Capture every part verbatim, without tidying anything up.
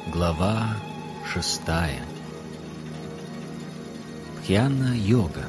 Глава шестая. Дхьяна-йога.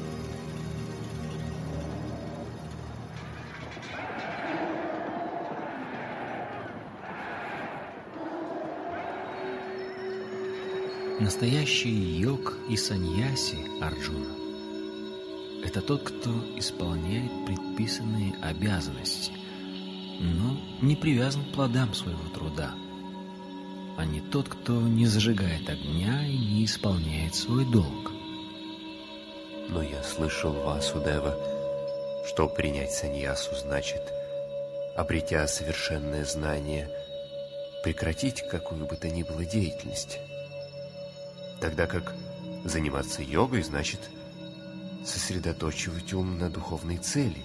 Настоящий йог и саньяси, Арджуна, это тот, кто исполняет предписанные обязанности, но не привязан к плодам своего труда, а не тот, кто не зажигает огня и не исполняет свой долг. Но я слышал, Васудева, что принять саньясу значит, обретя совершенное знание, прекратить какую бы то ни было деятельность. Тогда как заниматься йогой значит сосредоточивать ум на духовной цели,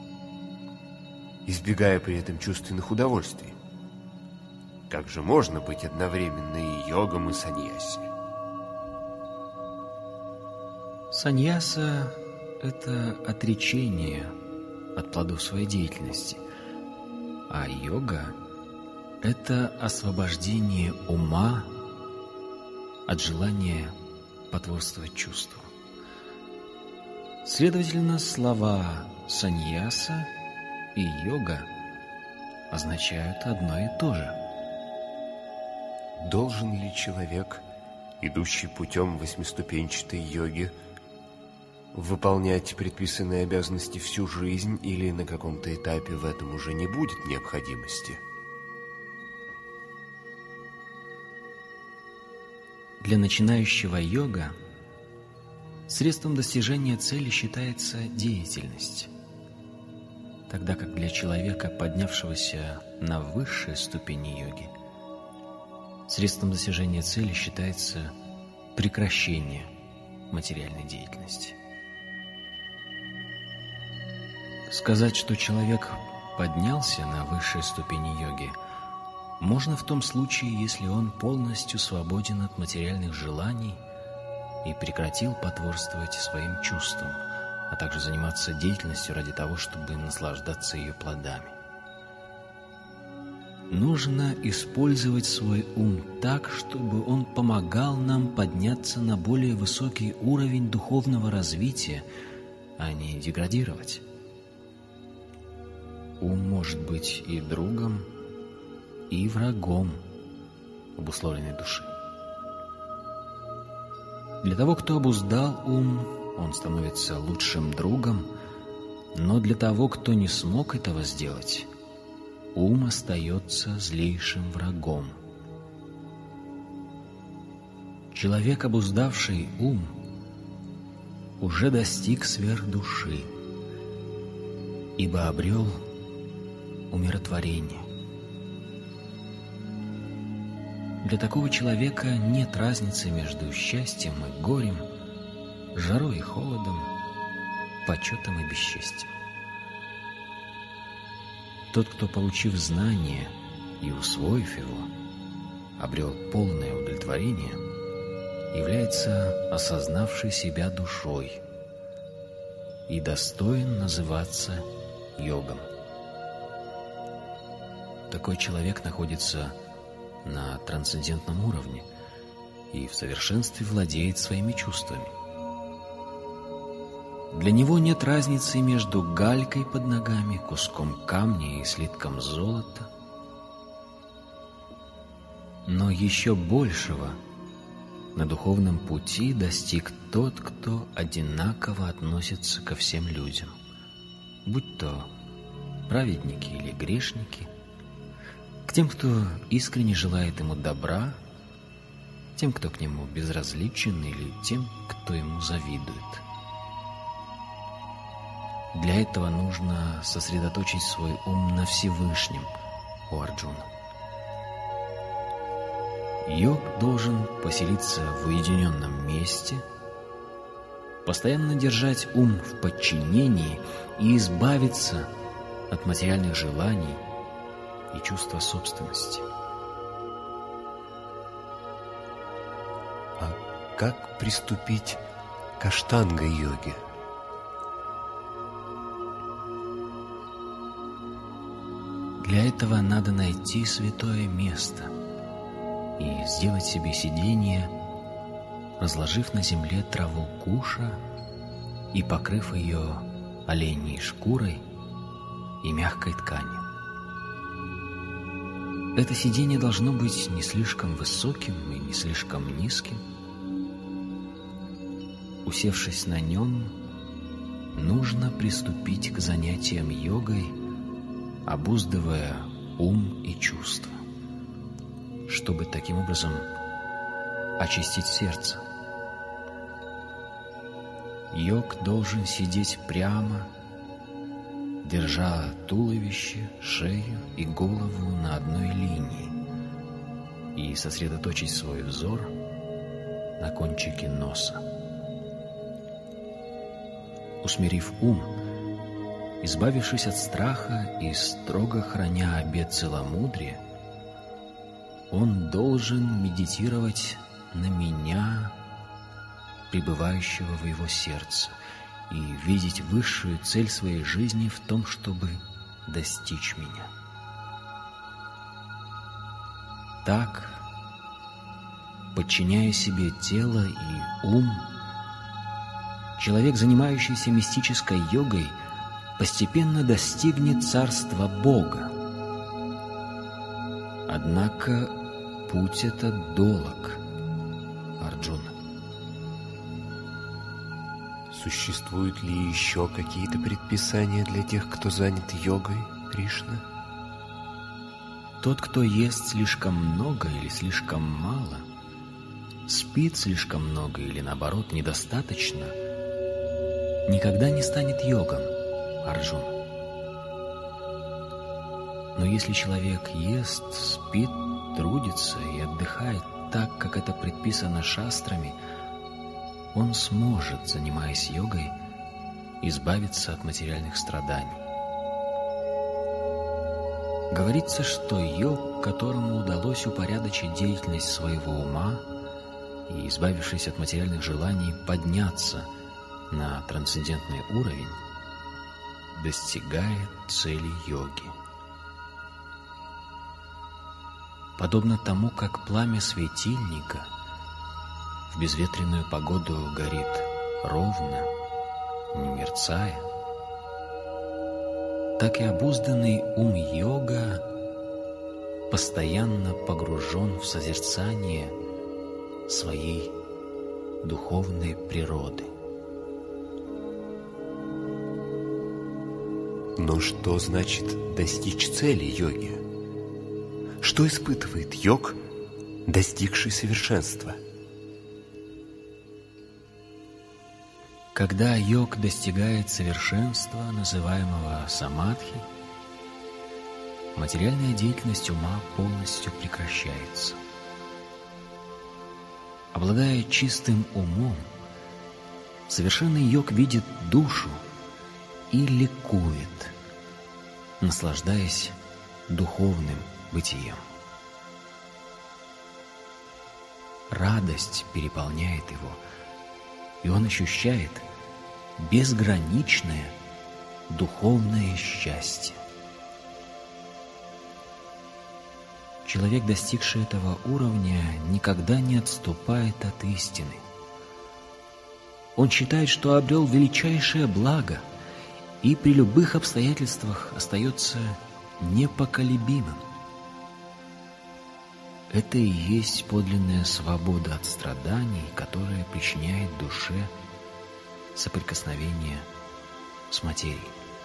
избегая при этом чувственных удовольствий. Как же можно быть одновременно и йогом, и саньяси? Саньяса – это отречение от плодов своей деятельности, а йога – это освобождение ума от желания потворствовать чувству. Следовательно, слова саньяса и йога означают одно и то же. Должен ли человек, идущий путем восьмиступенчатой йоги, выполнять предписанные обязанности всю жизнь, или на каком-то этапе в этом уже не будет необходимости? Для начинающего йога средством достижения цели считается деятельность, тогда как для человека, поднявшегося на высшие ступени йоги, средством достижения цели считается прекращение материальной деятельности. Сказать, что человек поднялся на высшие ступени йоги, можно в том случае, если он полностью свободен от материальных желаний и прекратил потворствовать своим чувствам, а также заниматься деятельностью ради того, чтобы наслаждаться ее плодами. Нужно использовать свой ум так, чтобы он помогал нам подняться на более высокий уровень духовного развития, а не деградировать. Ум может быть и другом, и врагом обусловленной души. Для того, кто обуздал ум, он становится лучшим другом, но для того, кто не смог этого сделать, ум остается злейшим врагом. Человек, обуздавший ум, уже достиг сверхдуши, ибо обрел умиротворение. Для такого человека нет разницы между счастьем и горем, жарой и холодом, почетом и бесчестием. Тот, кто, получив знание и усвоив его, обрел полное удовлетворение, является осознавшей себя душой и достоин называться йогом. Такой человек находится на трансцендентном уровне и в совершенстве владеет своими чувствами. Для него нет разницы между галькой под ногами, куском камня и слитком золота. Но еще большего на духовном пути достиг тот, кто одинаково относится ко всем людям, будь то праведники или грешники, к тем, кто искренне желает ему добра, тем, кто к нему безразличен, или тем, кто ему завидует. Для этого нужно сосредоточить свой ум на Всевышнем, о Арджуна. Йог должен поселиться в уединенном месте, постоянно держать ум в подчинении и избавиться от материальных желаний и чувства собственности. А как приступить к аштанга-йоге? Для этого надо найти святое место и сделать себе сиденье, разложив на земле траву куша и покрыв ее оленьей шкурой и мягкой тканью. Это сиденье должно быть не слишком высоким и не слишком низким. Усевшись на нем, нужно приступить к занятиям йогой, обуздывая ум и чувства, чтобы таким образом очистить сердце. Йог должен сидеть прямо, держа туловище, шею и голову на одной линии и сосредоточить свой взор на кончике носа. Усмирив ум, избавившись от страха и строго храня обет целомудрия, он должен медитировать на меня, пребывающего в его сердце, и видеть высшую цель своей жизни в том, чтобы достичь меня. Так, подчиняя себе тело и ум, человек, занимающийся мистической йогой, постепенно достигнет царства Бога. Однако путь этот долог, Арджуна. Существуют ли еще какие-то предписания для тех, кто занят йогой, Кришна? Тот, кто ест слишком много или слишком мало, спит слишком много или, наоборот, недостаточно, никогда не станет йогом, Арджуна. Но если человек ест, спит, трудится и отдыхает так, как это предписано шастрами, он сможет, занимаясь йогой, избавиться от материальных страданий. Говорится, что йог, которому удалось упорядочить деятельность своего ума и, избавившись от материальных желаний, подняться на трансцендентный уровень, достигает цели йоги. Подобно тому, как пламя светильника в безветренную погоду горит ровно, не мерцая, так и обузданный ум йога постоянно погружен в созерцание своей духовной природы. Но что значит достичь цели йоги? Что испытывает йог, достигший совершенства? Когда йог достигает совершенства, называемого самадхи, материальная деятельность ума полностью прекращается. Обладая чистым умом, совершенный йог видит душу и ликует, наслаждаясь духовным бытием. Радость переполняет его, и он ощущает безграничное духовное счастье. Человек, достигший этого уровня, никогда не отступает от истины. Он считает, что обрел величайшее благо и при любых обстоятельствах остается непоколебимым. Это и есть подлинная свобода от страданий, которая причиняет душе соприкосновение с материей.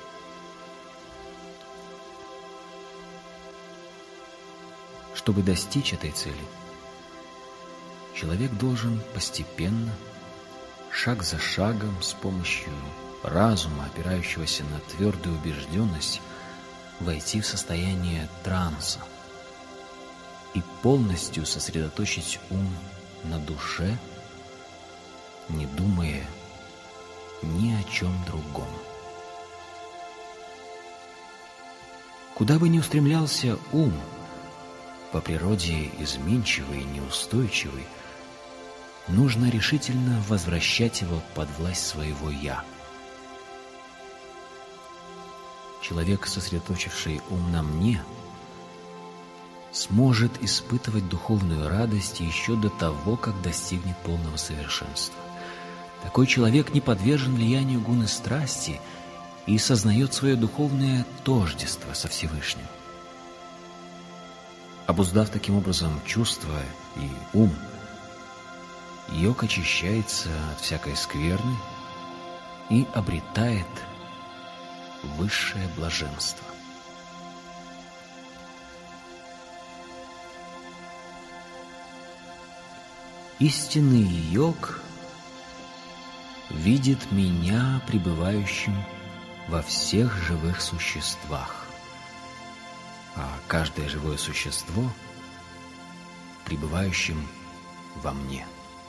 Чтобы достичь этой цели, человек должен постепенно, шаг за шагом, с помощью разума, опирающегося на твердую убежденность, войти в состояние транса и полностью сосредоточить ум на душе, не думая ни о чем другом. Куда бы ни устремлялся ум, по природе изменчивый и неустойчивый, нужно решительно возвращать его под власть своего «я». Человек, сосредоточивший ум на мне, сможет испытывать духовную радость еще до того, как достигнет полного совершенства. Такой человек не подвержен влиянию гуны страсти и сознает свое духовное тождество со Всевышним. Обуздав таким образом чувства и ум, йог очищается от всякой скверны и обретает высшее блаженство. Истинный йог видит меня пребывающим во всех живых существах, а каждое живое существо пребывающим во мне.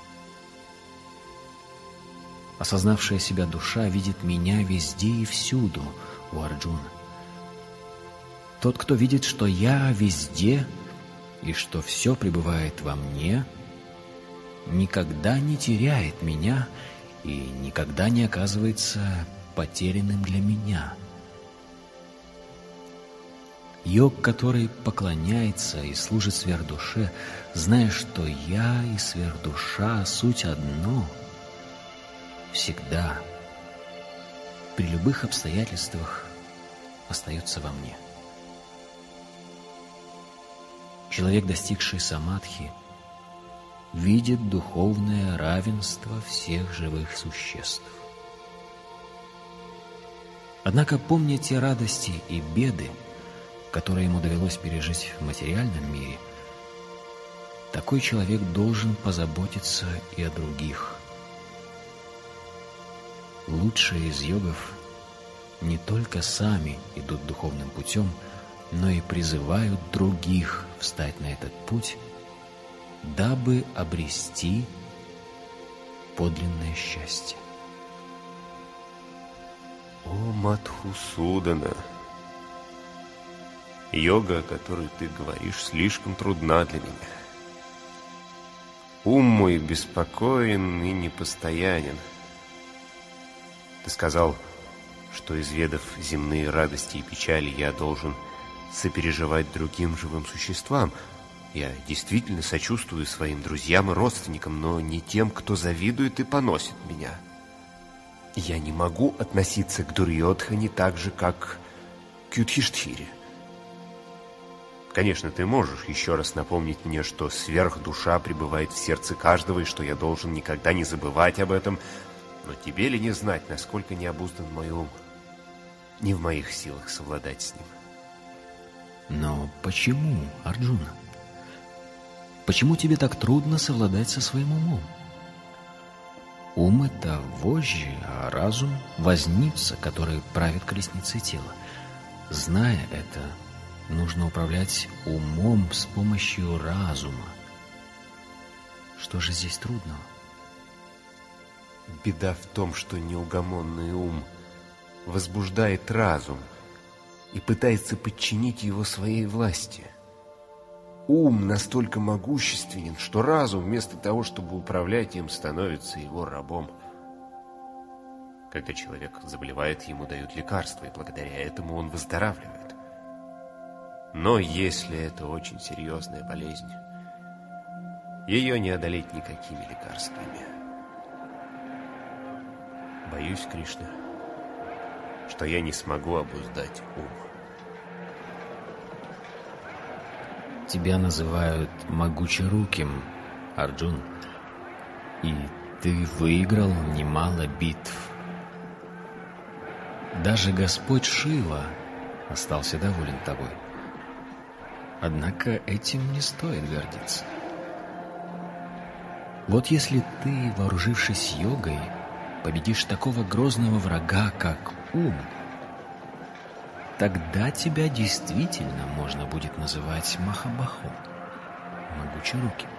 Осознавшая себя душа видит меня везде и всюду, у Арджуна. Тот, кто видит, что я везде и что все пребывает во мне, никогда не теряет меня и никогда не оказывается потерянным для меня. Йог, который поклоняется и служит сверхдуше, зная, что я и сверхдуша суть одно, всегда, при любых обстоятельствах, остается во мне. Человек, достигший самадхи, видит духовное равенство всех живых существ. Однако, помня те радости и беды, которые ему довелось пережить в материальном мире, такой человек должен позаботиться и о других. Лучшие из йогов не только сами идут духовным путем, но и призывают других встать на этот путь, дабы обрести подлинное счастье. О, Мадхусудана, йога, о которой ты говоришь, слишком трудна для меня. Ум мой беспокоен и непостоянен. Ты сказал, что, изведав земные радости и печали, я должен сопереживать другим живым существам. Я действительно сочувствую своим друзьям и родственникам, но не тем, кто завидует и поносит меня. Я не могу относиться к Дурьодхане так же, как к Юдхиштхире. Конечно, ты можешь еще раз напомнить мне, что сверхдуша пребывает в сердце каждого, и что я должен никогда не забывать об этом, но тебе ли не знать, насколько необуздан мой ум? Не в моих силах совладать с ним. Но почему, Арджуна? Почему тебе так трудно совладать со своим умом? Ум — это вожжи, а разум — возница, который правит колесницей тела. Зная это, нужно управлять умом с помощью разума. Что же здесь трудного? Беда в том, что неугомонный ум возбуждает разум и пытается подчинить его своей власти. Ум настолько могущественен, что разум, вместо того, чтобы управлять им, становится его рабом. Когда человек заболевает, ему дают лекарства, и благодаря этому он выздоравливает. Но если это очень серьезная болезнь, ее не одолеть никакими лекарствами. Боюсь, Кришна, что я не смогу обуздать ум. Тебя называют могучеруким, Арджун, и ты выиграл немало битв. Даже Господь Шива остался доволен тобой. Однако этим не стоит гордиться. Вот если ты, вооружившись йогой, победишь такого грозного врага, как ум, тогда тебя действительно можно будет называть Махабаху, могучеруким.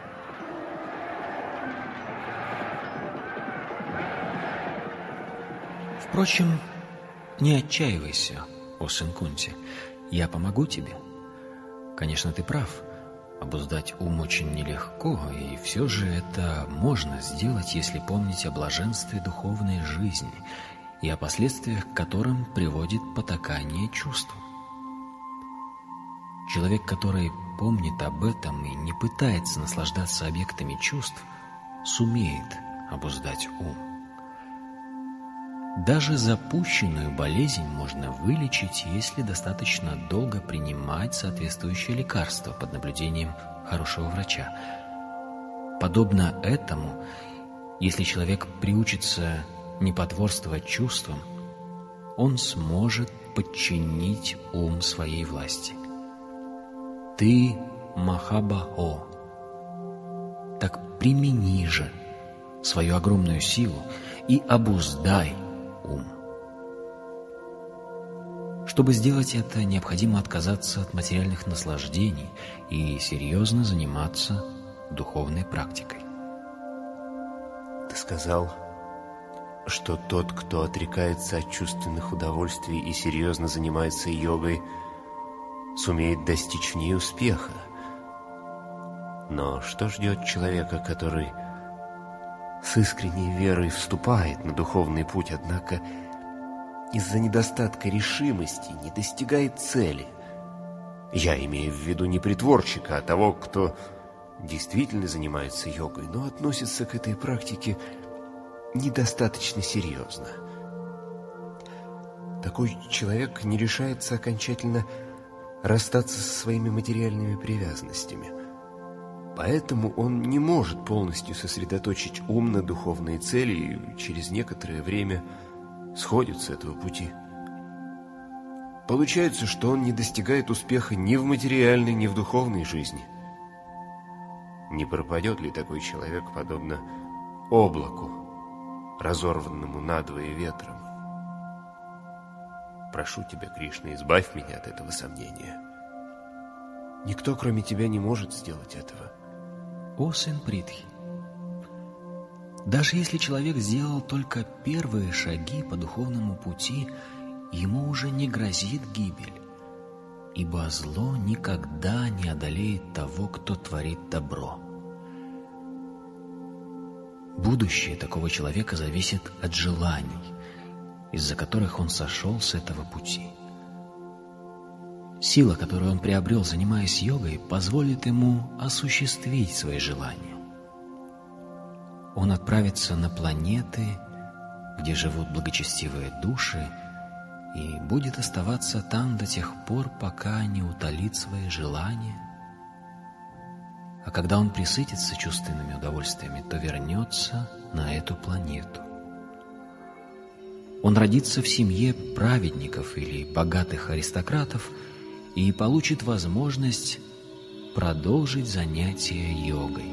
Впрочем, не отчаивайся, о сын Кунти, я помогу тебе. Конечно, ты прав, обуздать ум очень нелегко, и все же это можно сделать, если помнить о блаженстве духовной жизни и о последствиях, к которым приводит потакание чувствам. Человек, который помнит об этом и не пытается наслаждаться объектами чувств, сумеет обуздать ум. Даже запущенную болезнь можно вылечить, если достаточно долго принимать соответствующее лекарство под наблюдением хорошего врача. Подобно этому, если человек приучится не потворствовать чувствам, он сможет подчинить ум своей власти. Ты Махабао, так примени же свою огромную силу и обуздай ум. Чтобы сделать это, необходимо отказаться от материальных наслаждений и серьезно заниматься духовной практикой. Ты сказал, что тот, кто отрекается от чувственных удовольствий и серьезно занимается йогой, сумеет достичь в ней успеха. Но что ждет человека, который с искренней верой вступает на духовный путь, однако из-за недостатка решимости не достигает цели? Я имею в виду не притворщика, а того, кто действительно занимается йогой, но относится к этой практике недостаточно серьезно. Такой человек не решается окончательно расстаться со своими материальными привязанностями. Поэтому он не может полностью сосредоточить ум на духовные цели и через некоторое время сходит с этого пути. Получается, что он не достигает успеха ни в материальной, ни в духовной жизни. Не пропадет ли такой человек подобно облаку, разорванному надвое ветром? Прошу тебя, Кришна, избавь меня от этого сомнения. Никто, кроме тебя, не может сделать этого. О сын Притхи, даже если человек сделал только первые шаги по духовному пути, ему уже не грозит гибель, ибо зло никогда не одолеет того, кто творит добро. Будущее такого человека зависит от желаний, из-за которых он сошел с этого пути. Сила, которую он приобрел, занимаясь йогой, позволит ему осуществить свои желания. Он отправится на планеты, где живут благочестивые души, и будет оставаться там до тех пор, пока не утолит свои желания. А когда он присытится чувственными удовольствиями, то вернется на эту планету. Он родится в семье праведников или богатых аристократов и получит возможность продолжить занятия йогой.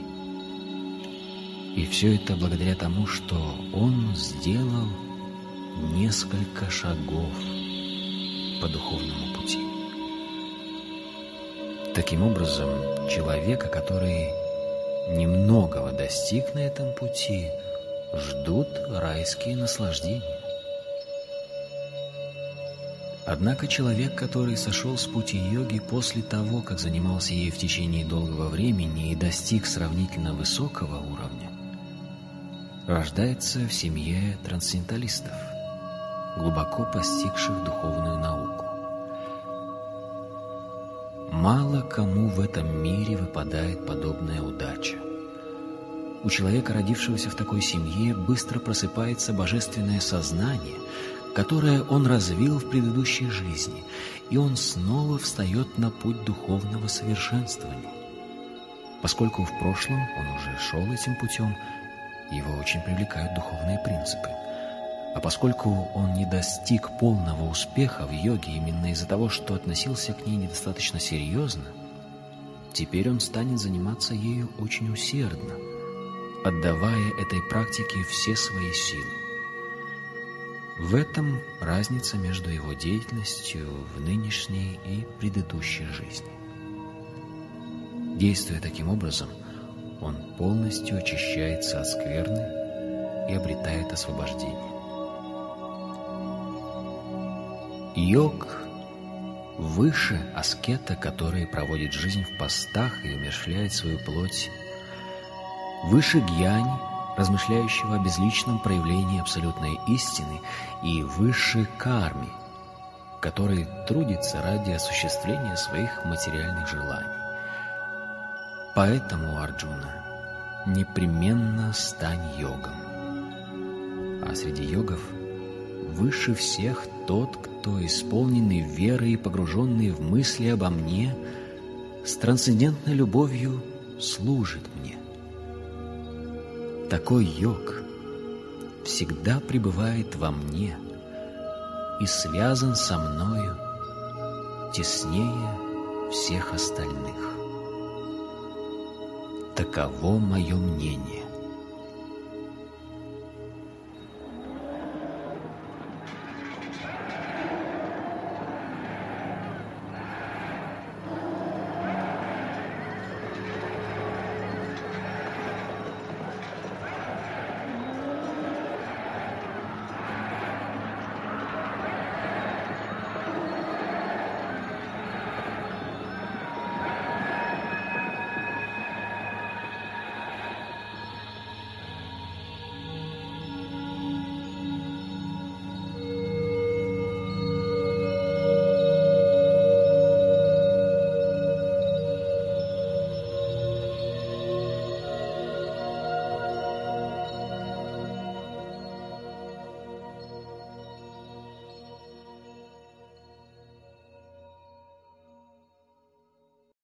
И все это благодаря тому, что он сделал несколько шагов по духовному пути. Таким образом, человека, который немногого достиг на этом пути, ждут райские наслаждения. Однако человек, который сошел с пути йоги после того, как занимался ей в течение долгого времени и достиг сравнительно высокого уровня, рождается в семье трансценденталистов, глубоко постигших духовную науку. Мало кому в этом мире выпадает подобная удача. У человека, родившегося в такой семье, быстро просыпается божественное сознание, которое он развил в предыдущей жизни, и он снова встает на путь духовного совершенствования. Поскольку в прошлом он уже шел этим путем, его очень привлекают духовные принципы. А поскольку он не достиг полного успеха в йоге именно из-за того, что относился к ней недостаточно серьезно, теперь он станет заниматься ею очень усердно, отдавая этой практике все свои силы. В этом разница между его деятельностью в нынешней и предыдущей жизни. Действуя таким образом, он полностью очищается от скверны и обретает освобождение. Йог выше аскета, который проводит жизнь в постах и умерщвляет свою плоть, выше гьяни, размышляющего о безличном проявлении абсолютной истины, и выше карми, который трудится ради осуществления своих материальных желаний. Поэтому, Арджуна, непременно стань йогом. А среди йогов выше всех тот, кто, исполненный верой и погруженный в мысли обо мне, с трансцендентной любовью служит мне. Такой йог всегда пребывает во мне и связан со мною теснее всех остальных. Таково мое мнение.